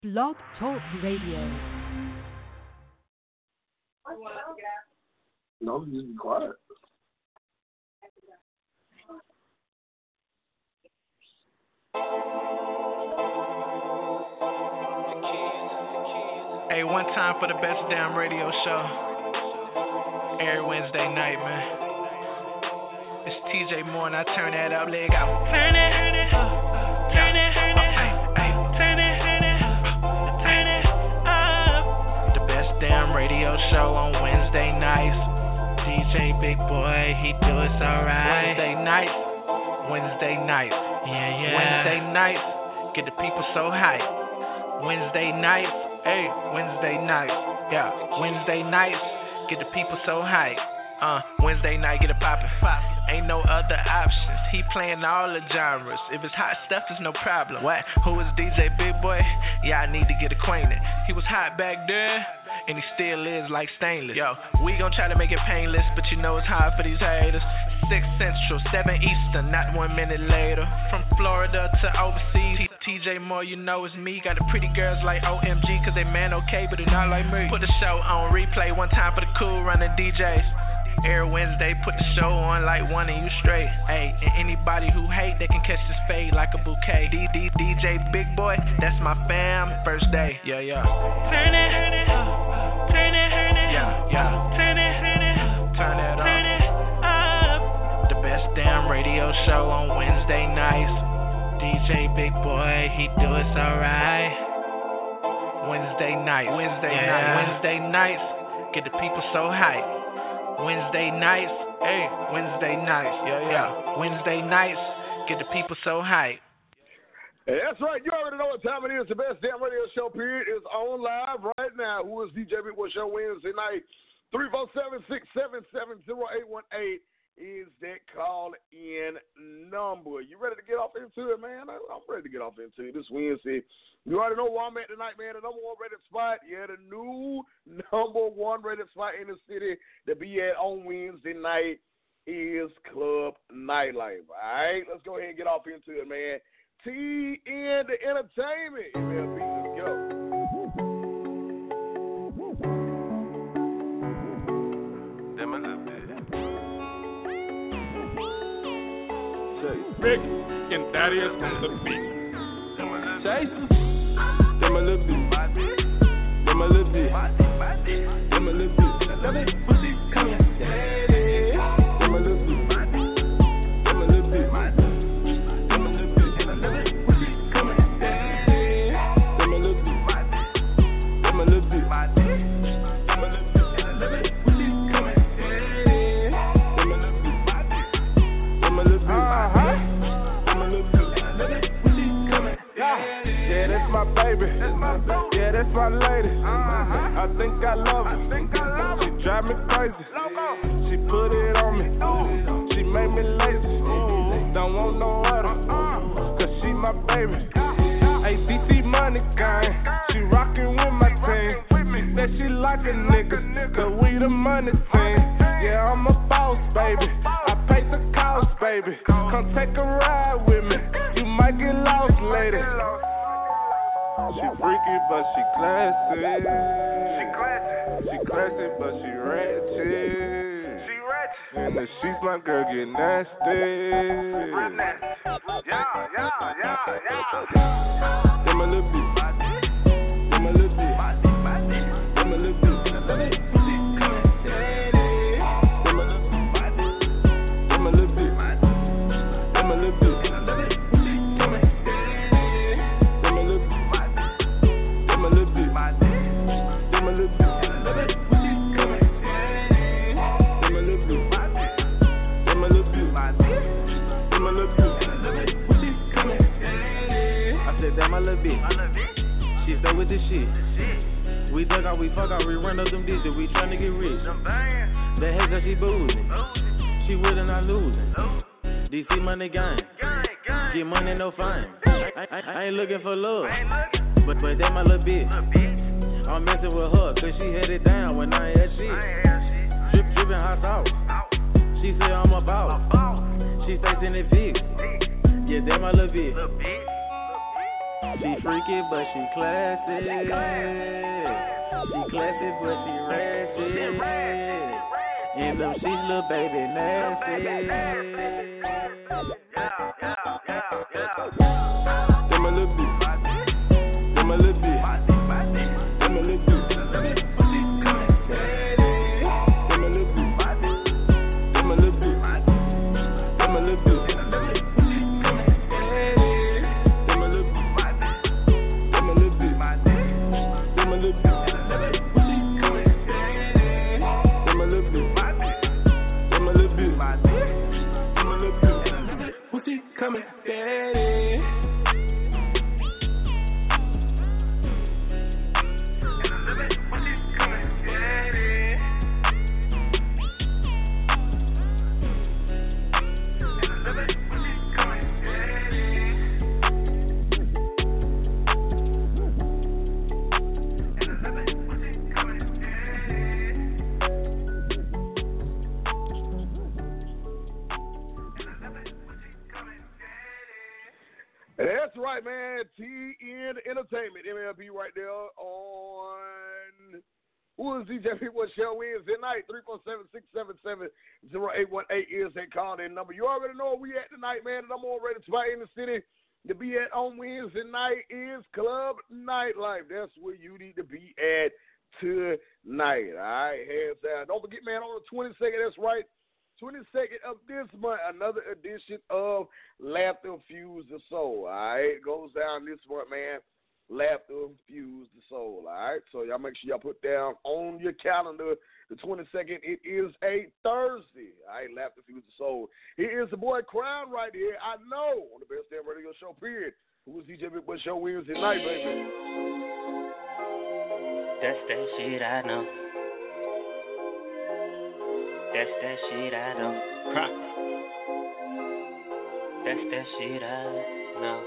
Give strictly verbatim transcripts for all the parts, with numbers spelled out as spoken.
Blog Talk Radio. No, just be quiet. Hey, one time for the best damn radio show. Every Wednesday night, man. It's T J Moore and I turn that up, leg out. Turn it, turn it, turn it, turn it, turn it, turn it, turn it up. The best damn radio show on Wednesday nights. D J Big Boy, he do it so right. Wednesday nights, Wednesday nights, yeah, yeah. Wednesday nights, get the people so hype. Wednesday nights, hey, Wednesday nights, yeah. Wednesday nights, get the people so hype. Uh, Wednesday night, get it poppin'. Ain't no other options. He playing all the genres. If it's hot stuff, it's no problem. What? Who is D J Big Boy? Yeah, I need to get acquainted. He was hot back there, and he still is like stainless. Yo, we gon' try to make it painless, but you know it's hard for these haters. Six Central, seven Eastern, not one minute later. From Florida to overseas, T J Moore, you know it's me. Got the pretty girls like O M G, cause they man okay, but they not like me. Put the show on replay one time for the cool running D Js. Every Wednesday, put the show on like one and you straight. Hey, and anybody who hate, they can catch this fade like a bouquet. D D D J Big Boy, that's my fam. First day, yeah, yeah. Turn it, turn it, turn it, turn it, yeah, yeah. Turn it, turn it, turn it up, turn it up. The best damn radio show on Wednesday nights. D J Big Boy, he do it so right. Wednesday night, Wednesday yeah. night, Wednesday nights, get the people so hype. Wednesday nights, hey, Wednesday nights, yeah, yeah. Wednesday nights, get the people so hype. Hey, that's right. You already know what time it is. The best damn radio show period is on live right now. Who is D J Big Boy Show Wednesday night? three four seven, six seven seven, zero eight one eight is that call in number. You ready to get off into it, man? I'm ready to get off into it this Wednesday. You already know where I'm at tonight, man. The number one rated spot, yeah, the new number one rated spot in the city to be at on Wednesday night is Club Nightlife. All right, let's go ahead and get off into it, man. T N the Entertainment. M L B, let's go. Big and Thaddeus on the beat. Jason. Them a little bit. Them a little bit. Them a little bit. Let me pussy come here. Them a little bit. Them a little bit. Them a little bit. Let me pussy come here. Them a little bit. Them a little bit. Them a little bit. Let me pussy come here. Them a little bit. Them a little bit. Uh-huh. Them a little bit. Let me pussy come here. Yeah, that's my baby. Yeah, that's my lady. Uh-huh. I think I love her. I think I love her. She drive me crazy. Loco. She put it on me. Ooh. She made me lazy. Ooh. Don't want no other. Uh-uh. Cause she my baby. A B C money gang. She rockin' with my team. She said she like a nigga. Cause we the money team. Yeah, I'm a boss, baby. I pay the cost, baby. Come take a ride with me. You might get lost later. She freaky, but she classy. She classy. She classy, but she ratchet. She ratchet. And the sheets, my girl, get nasty. Real nasty. Yeah, yeah, yeah, yeah. Them a little bit. Them a little bit. Them a little bit. Let me pussy come here. Them a little bit. Them a little bit. Them a little bit. Let me pussy come here. Damn, I love it. She stay with the shit. We dug out, we fuck out, we run up them digits. We tryna get rich. That hate cause she boozing. She winning, not losing. D C money gang. Get money, no fine. I, I, I ain't looking for love. But, but that my little bitch. I'm messing with her cause she had it down when I ain't had shit. Drip, drippin' hot sauce. She say I'm a boss. She stays in the fix. Yeah, that my little bitch. She freaky, but she classy. She classy, but she ratchet. And them she's little baby nasty. Them a little bit. Them a little bit. Them a little bit. Coming, daddy. That's right, man. T N Entertainment, M L B right there on Who is D J People Show Wednesday night. three four seven, six seven seven, zero eight one eight is that call-in number. You already know where we at tonight, man, and I'm already right in the city to be at on Wednesday night is Club Nightlife. That's where you need to be at tonight. All right, hands down. Don't forget, man, on the twenty-second, that's right, twenty-second of this month, another edition of Laughter Fuse the Soul. All right, it goes down this month, man. Laughter Fuse the Soul. All right, so y'all make sure y'all put down on your calendar the twenty-second. It is a Thursday. All right, Laughter Fuse the Soul. Here is the boy Crown right here. I know on the best damn radio show, period. Who is D J Big Boy Show Wednesday night, baby? That's that shit I know. That's that shit I know. Huh. That's that shit I know.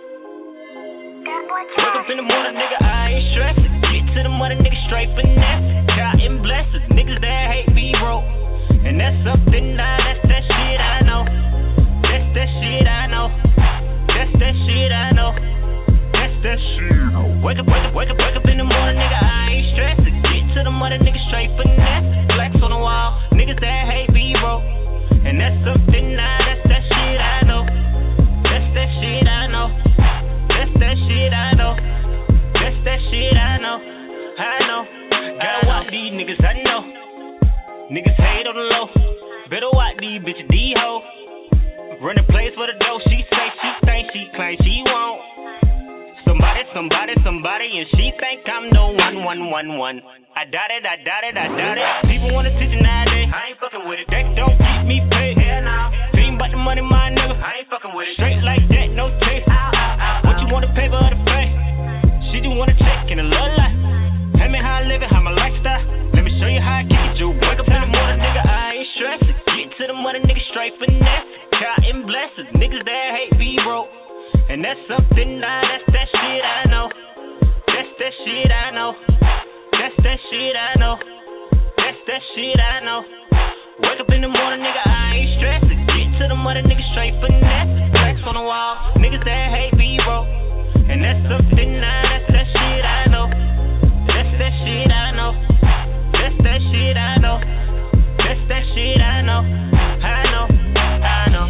Wake up in the morning, nigga, I ain't stressing. Get to the money, nigga, straight finesse. Counting blessings, niggas that hate me broke. And that's something now, that's that shit I know. That's that shit I know. That's that shit I know. That's that shit. Wake up, wake up, wake up, wake up in the morning, nigga, I ain't stressing. Get to the money, nigga, straight finesse. Flex on the wall, niggas that hate me broke. And that's something now, that's that shit I know. That's that shit I know. That's that shit I know. That's that shit I know. I know. Gotta watch these niggas, I know. Niggas hate on the low. Better watch these bitches, these hoes. Run the place for the dough. She say she think she claim she won't. Somebody, somebody, somebody, and she think I'm the one, one, one, one. I doubt it, I doubt it, I doubt it. People want attention nowadays. I ain't fucking with it. That don't keep me paid. Hell nah. Dream about the money, my nigga. I ain't fucking with it. Straight like that, no chase. What you want, the paper or the pay? She do want a check in a little life. Tell me how I live it, how my lifestyle. Let me show you how I kick it. You wake up in the morning, nigga, I ain't stressing. Get to the money, nigga, straight finesse. Counting blessings, niggas that hate be broke. And that's something now, that's that shit I know. That's that shit I know. That's that shit I know. That's that shit I know. Wake up in the morning, nigga, I ain't stressing. Get to the money, nigga, straight finesse. Flex on the wall, niggas that hate be broke. And that's something now, that's that shit I know. That's that shit I know. That's that shit I know. That's that shit I know. I know, I know.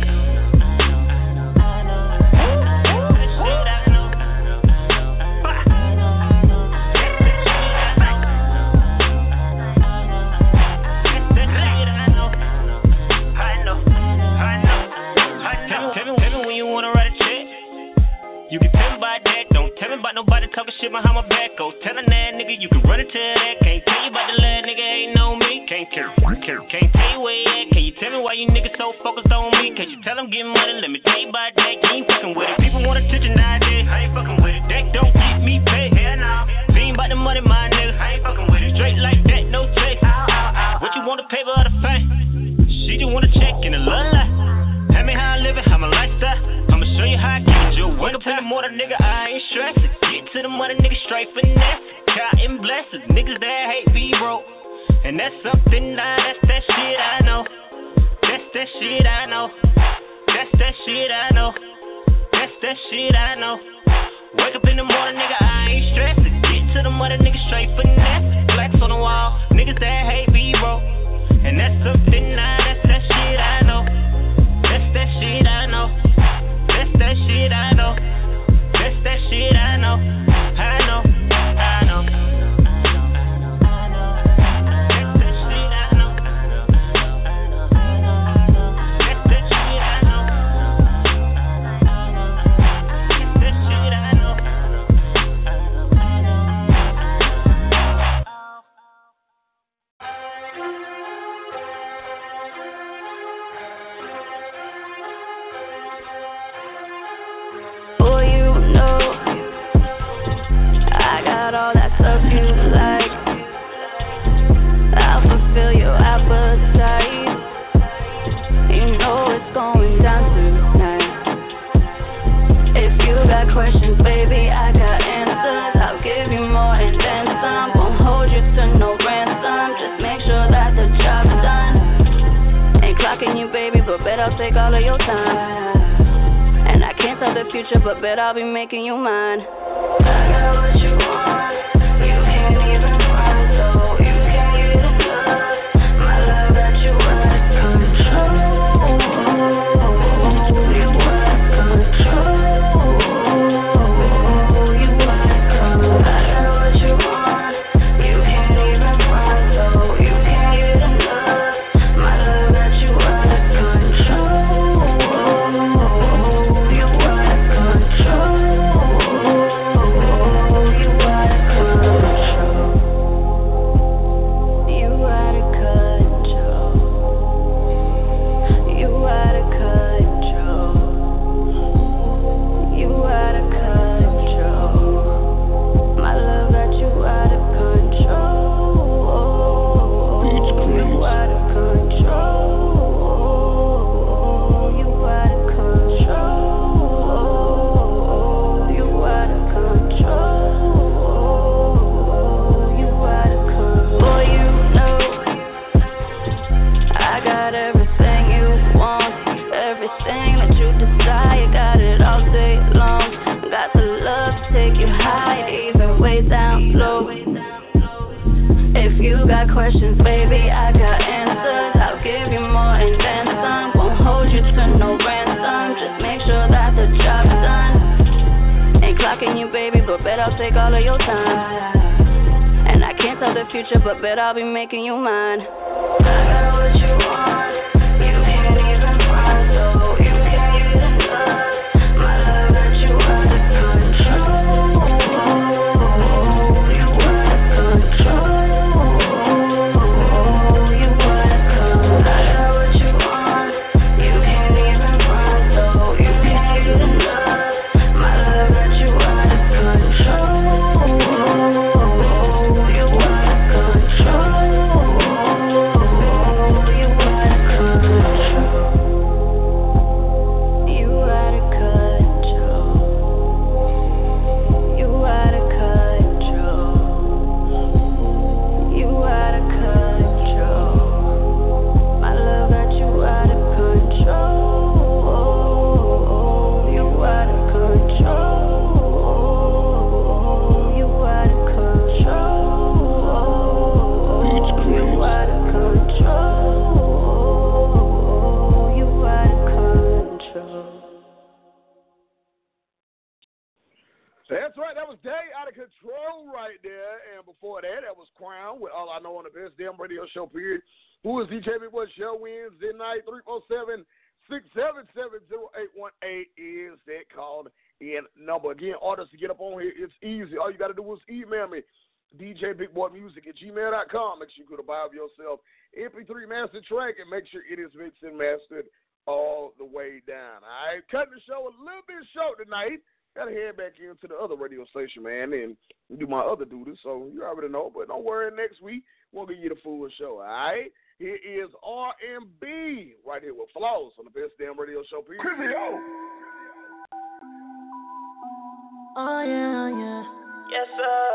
You can tell me about that, don't tell me about nobody talking shit behind my back. Go tell a that nigga you can run into that. Can't tell you about the last nigga ain't on me. Can't care, care. Can't tell you where he at. Can you tell me why you niggas so focused on me? Can't you tell him getting money? Let me tell you about that. You ain't fucking with it. People want attention nowadays. I ain't fucking with it. That don't keep me paid. Hell nah. Dream about the money, my nigga. I ain't fucking with it. Straight like that, no chase. Ow, ow, ow, what you want, the paper or the fame? She just want a check in a little life. Tell me how I live it, how my lifestyle. I'ma show you how I keep it. You wake up in the morning, nigga, I ain't stressing. Get to the money, nigga, straight finesse. Counting blessings, niggas that hate be broke. And that's something now, that's that shit I know. That's that shit I know. That's that shit I know. That's that shit I know. Wake up in the morning, nigga, I ain't stressing. Get to the mother, nigga, straight finesse. Flex on the wall, niggas that hate me, bro. And that's something now, that's that shit I know. That's that shit I know. That's that shit I know. That's that shit I know. I know. I know. Questions, baby, I got answers. I'll give you more and then some. Won't hold you to no ransom. Just make sure that the job's done. Ain't clocking you, baby, but bet I'll take all of your time. And I can't tell the future, but bet I'll be making you mine. I got what you want. You can't even run, so you can't get enough. My love that you out of control. You out of control. Questions, baby, I got answers. I'll give you more and then some. Won't hold you to no ransom. Just make sure that the job's done. Ain't clocking you, baby, but bet I'll take all of your time. And I can't tell the future, but bet I'll be making you mine. I got what you want. You can't even run, so you can't get enough. My love that you out of control. You out of control. That's right. That was Day Out of Control right there. And before that, that was Crown with All I Know on the Best Damn Radio Show, period. Who is D J Big Boy Show Wednesday night? three four seven, six seven seven, zero eight one eight is that called in number. Again, artists to get up on here, it's easy. All you got to do is email me, D J Big Boy Music at gmail dot com. Make sure you go to buy of yourself M P three master track and make sure it is mixed and mastered all the way down. All right, cutting the show a little bit short tonight. Got to head back into the other radio station, man, and do my other duties. So you already know, but don't worry, next week we'll give you the full show, all right? Here is R and B right here with Flaws on the Best Damn Radio Show. Peace. Oh, yeah, yeah. Yes, sir.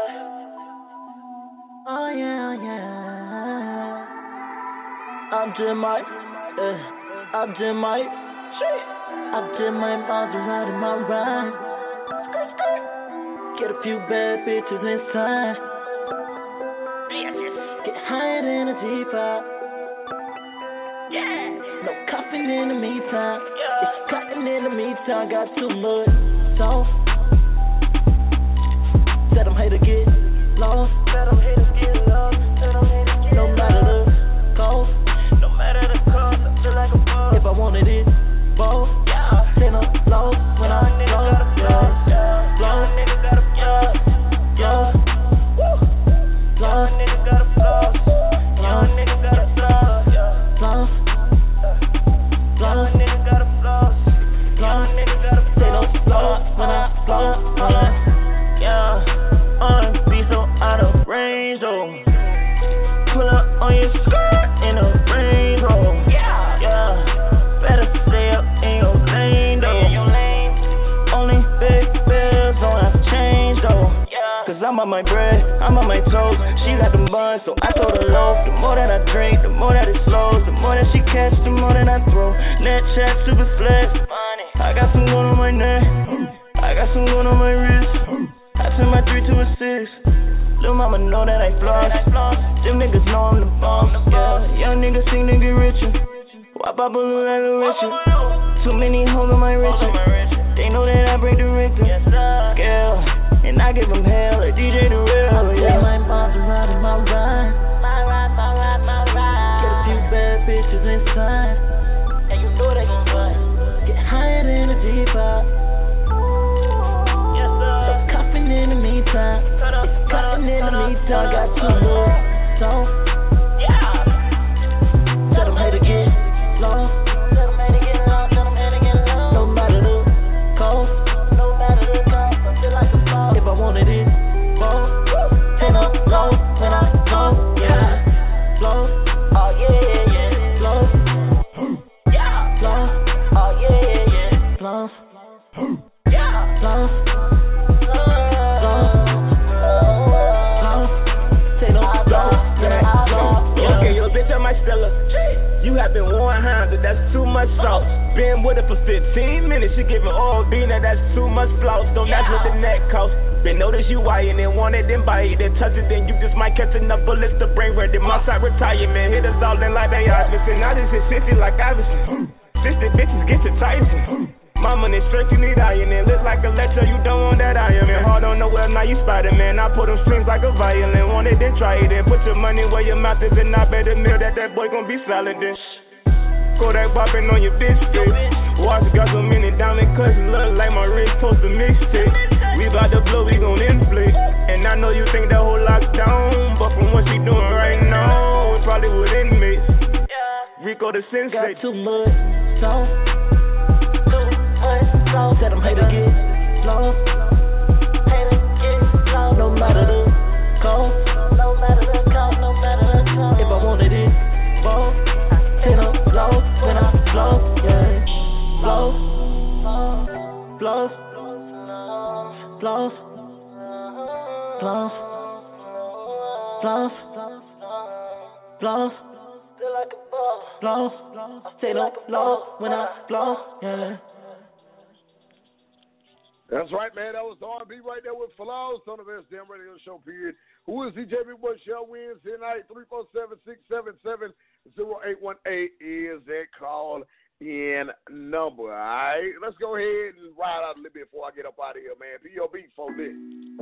Oh, yeah, yeah. I'm Jim Mike. Yeah. I'm Jim Mike. I'm Jim Mike, Maserati, my ride. Get a few bad bitches inside. Get higher than a G five. Yeah. No coughing in the meantime. Yeah. It's cutting in the meantime. Got too much sauce. Said I'm here to get lost. Said I'm here to get lost. Said I'm here to get no matter the cost. No matter the cost, I feel like a boss. If I wanted it, boss. Yeah. Say no loss when I lost. Yeah. Lost. Nigga got a floss. Lost. Lost. Nigga got a floss. Young nigga got a floss. Lost. Lost. Nigga got a floss. Young nigga got a floss. Say no loss when I lost. Yeah. On be so out of range, oh. Pull up on your skirt in a range, oh. Yeah, yeah. Better stay up in your lane, though. In your lane. Only big bills don't have to change, though. Yeah. Cause I'm on my bread, I'm on my toes. She got them buns, so I told her low. The more that I drink, the more that it slows. The more that she catch, the more that I throw. Net check, super flex. Money. I got some gold on my neck. I got some gold on my wrist. I send my three to a six. Lil' mama know that I floss. Them niggas know I'm the boss. Yeah, young niggas sing to get richer. Wop up a little like a Richard. Too many hoes on my Richard. They know that I break the Richter scale, and I give them hell like D J The Real. Yeah, my bombs are riding my ride. My ride, my ride, my ride. Get a few bad bitches inside. And you know they gon' run. Get higher than a G five. In the meantime, it's cutting in the meantime. Got too much sauce. Yeah. Said I'm here to get lost. Said I'm here to get lost. Said I'm here to get lost. No matter the cost. No matter the cost. I feel like a boss. If I wanted it, boss. Take no loss when I lost. Yeah. Lost. Oh yeah, yeah, yeah. Lost. Yeah. Lost. Oh yeah, yeah, yeah. Lost. Yeah. Lost. You have been one handed, that's too much sauce. Been with it for fifteen minutes, you giving all B, now that's too much floss. Don't mess with the neck cost. Been notice you eyeing it, want it, then buy it, then touch it, then you just might catch enough bullets to bring ready. My side retirement, hit us all in like they Iverson. I just hit sixty like Iverson. sixty bitches get to Tyson. My money straight, you need iron. It look like a lecture, you don't want that iron. Man, hard on the web, now you Spider-Man. I put them strings like a violin. Want it, then try it, then put your money where your mouth is. And I bet a meal that that boy gon' be solid, then Kodak bopping on your bitch, bitch. Watch got so many diamond cuts, look like my wrist post a mixtape. We bout to blow, we gon' inflate. And I know you think that whole lockdown, but from what she doing right now, it probably would inmates. Rico the sensei. Got too much sauce. Said I'm here to get lost. No matter the cost. No matter the cost. No matter the cost. If I wanted it, boss. Take no loss when I floss. Yeah. Floss. Floss. Floss. Floss. Floss. Floss. Feel like a boss. Floss. Take no loss when I floss. Yeah. That's right, man. That was the R and B right there with Flaws on the Best Damn Radio Show, period. Who is D J Big Boy Show Wednesday night? three four seven, six seven seven, zero eight one eight is that call in number. All right, let's go ahead and ride out a little bit before I get up out of here, man. P O B for this.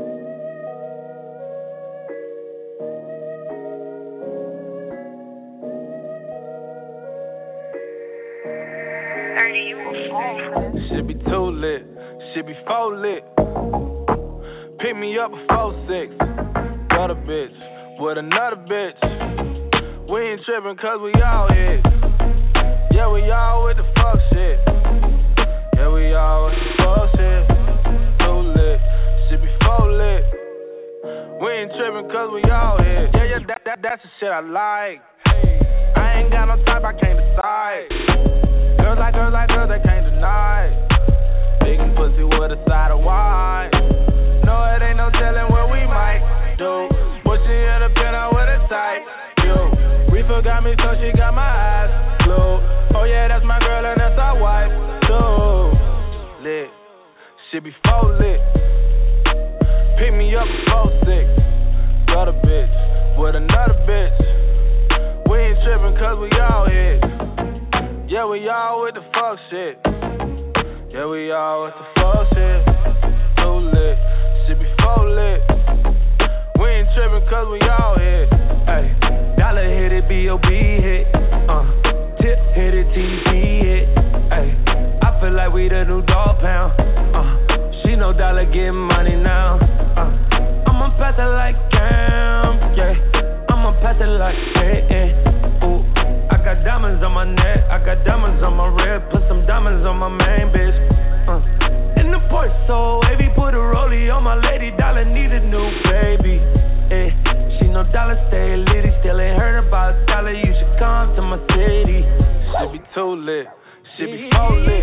Should be too lit. Shit be full lit. Pick me up before six. Got a bitch with another bitch. We ain't trippin' cause we all hit. Yeah, we all with the fuck shit. Yeah, we all with the fuck shit. Too lit. Shit be full lit. We ain't trippin' cause we all hit. Yeah, yeah, that, that, that's the shit I like. I ain't got no type, I can't decide. Girls like girls like girls, they can't deny. Big pussy with a side of wine. No, it ain't no telling what we might do. Pushing in the pen out with a tight. Yo, Reefer got me so she got my eyes glued. Oh yeah, that's my girl and that's our wife too. Lit, shit be full lit. Pick me up before six. Got a bitch with another bitch. We ain't trippin' cause we all hit. Yeah, we all with the fuck shit. Yeah, we all with the fuck shit. Too lit, shit be full lit. We ain't trippin' cause we all hit. Ay, dollar hit it, B O B hit. Uh, tip hit it, T T hit. Ay, I feel like we the new dog pound. Uh, she know dollar getting money now. Uh, I'ma pass it like Cam, yeah. I'ma pass it like hey, hey. Ooh, I got diamonds on my neck, I got diamonds on my rib, put some diamonds on my main bitch. Uh, in the Porsche, so heavy, put a rollie on my lady. Dollar need a new baby. Eh, she know dollar stay litty, still ain't heard about dollar. You should come to my city. She be too lit, she be full lit.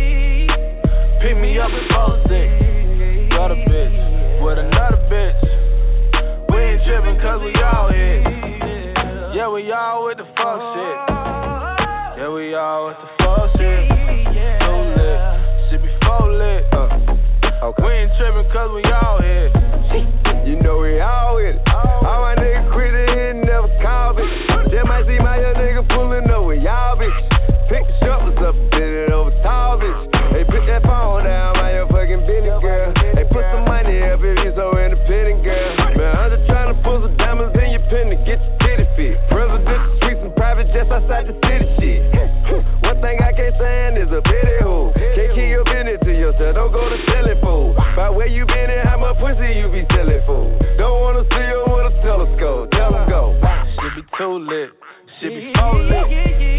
Pick me up at four six. Got a bitch with another bitch. We ain't trippin' cause we all hit. Yeah, we all with the fuck shit. Yeah, we all with the fuck shit. Too lit, she be full lit. Uh, okay. We ain't trippin' cause we all hit. You know we all with it. All my niggas quit it and never call me. Just might see my young nigga pulling up with y'all bitch. Pick the shovels up and bend it over tall bitch. Hey, put that phone down, my your fucking business girl. Hey, put some money up if you so independent girl. Man, I'm just trying to pull some diamonds in your pen to get your titty fit. Presidential suites and private jets outside the city shit. One thing I can't stand is a pity hole. Can't keep your business to yourself, don't go to selling fool. By where you been and how much pussy you be selling for. Don't wanna see you with a telescope, tell them go. She be too lit, she be full lit.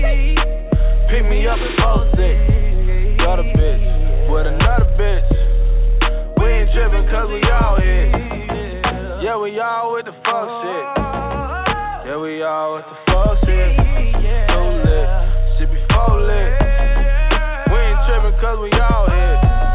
Pick me up at four six. Got a bitch with another bitch. We ain't trippin' cause we all hit. Yeah, we all with the fuck shit. Yeah, we all with the fuck shit. Too lit, she be full lit. We ain't trippin' cause we all hit.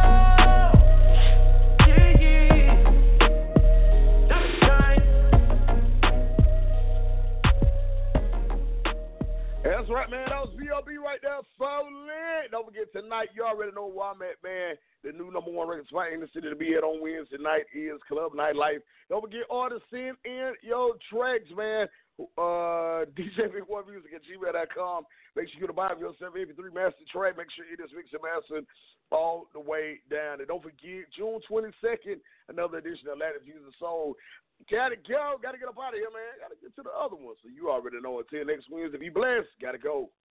That's right, man. That was B O B right there. So lit. Don't forget tonight, you already know where I'm at, man. The new number one record spot in the city to be at on Wednesday night is Club Nightlife. Don't forget all to send in your tracks, man. Uh, D J Big One Music at gmail dot com. Make sure you get a buy of yourself M P three master track. Make sure it is mixed and mastered all the way down. And don't forget, June twenty-second, another edition of Latin Music Soul. Gotta go. Gotta get up out of here, man. Gotta get to the other one. So you already know. Until next Wednesday, be blessed. Gotta go.